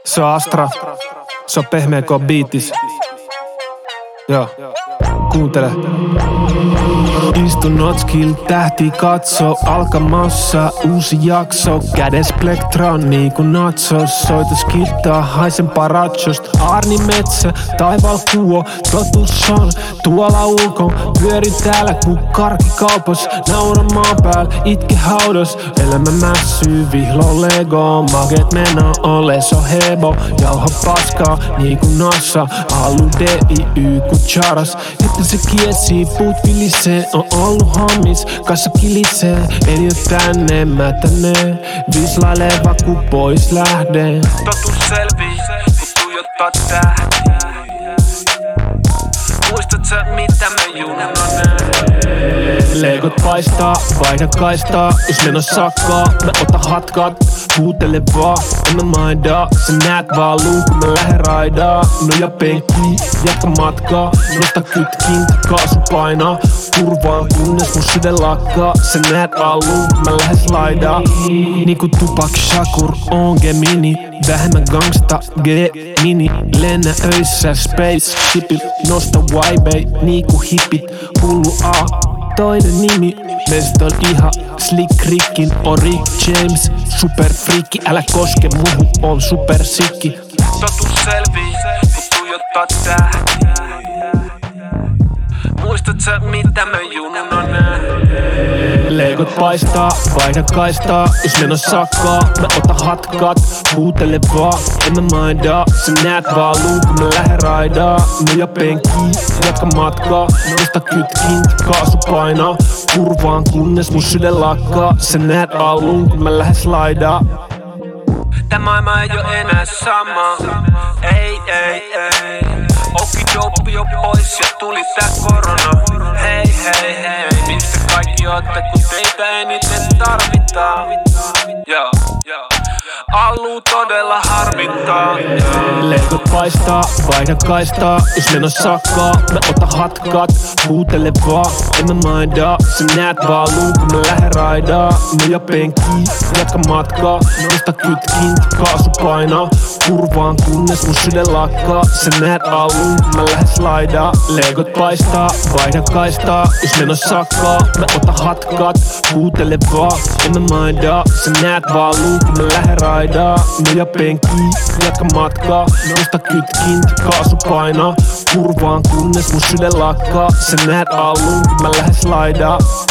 Se on Astra, se on pehmeä kuin beatis. Joo, kuuntele. Istun notskill, tähti katso, alkamassa uusi jakso. Kädes plektron niinku natsos, soitus kittaa, haisen paratsost. Arni metsä, taivaal kuo, totuus on tuolla ulkon. Pyörin täällä ku karkikaupos, naura maan pääl, itke haudos. Elämä mässyy, vihlo lego, maget meno ole so hebo. Jauha paskaa niinku nassa, alu DIY ku charas. Että se kiesii, puut vilisee, on ollut hommis, kassa kilisee. En oo tänne, mä tänne, vislailee ku pois lähden. Totuus selvii, kun tuijottaa tähtiä. Muistat sä mitä me junnonen? Legot paistaa, vaihda kaistaa. Jos meno sakkaa, mä otan hatkat. Huutele vaan, en mä maindaa. Sä näet vaan luun, kun mä lähden raidaa. Noja penkkiin, jatka matkaa. Nosta kytkin, kaasu painaa. Kurvaan kunnes mun sydän lakkaa. Sä näet vaan luun, mä lähden slaidaa. Niinku Tupac Shakur, on Gemini. Vähemmän gangsta, G-mini. Lennä öissä, spaceshipit. Nosta vibe, niinku hippit. Hullu A, toinen nimi. Meistä on ihan Slick Rickin, on Rick James. Super freakki, älä koske muhu, on super sikki. Totuus selvii, kun tuijottaa tähtiä. Muistat sä mitä me junnonen? Legot paistaa, vaihda kaistaa. Jos meno sakkaa, mä otan hatkat. Huutele vaan, en mä maindaa. Sä näet vaan luun, kun mä lähden raidaa. Noja penkkii, jatka matkaa. Nosta kytkin, kaasu painaa. Kurvaan kunnes mun sydän lakkaa. Sä näet vaan luun, kun mä lähden slaidaa. Tää maailma ei oo enää sama. Ei. Okidopi jo pois ja tuli tää korona. Hei. Mistä kaikki ootte kun teitä eniten tarvitaan? Joo. Allu todella harmittaa. Legot paistaa, vaihda kaistaa. Jos meno sakkaa, mä otan hatkat. Huutele vaan, en mä maindaa. Sä näet vaan luun, kun mä lähden raidaa. Noja penkkii, jatka matkaa. Nosta kytkin, kaasu painaa. Kurvaan kunnes mun sydän lakkaa. Sä näet vaan luun, kun mä lähden slaidaa. Legot paistaa, vaihda kaistaa. Jos meno sakkaa, mä otan hatkat. Huutele vaan, en mä maindaa. Sä näet vaan luun, kun mä lähden raidaa. Noja penkkii, jatka matkaa. Nosta kytkin, kaasu painaa. Kurvaan kunnes mun sydän lakkaa. Sä näet alluun, kun mä lähden slaidaa.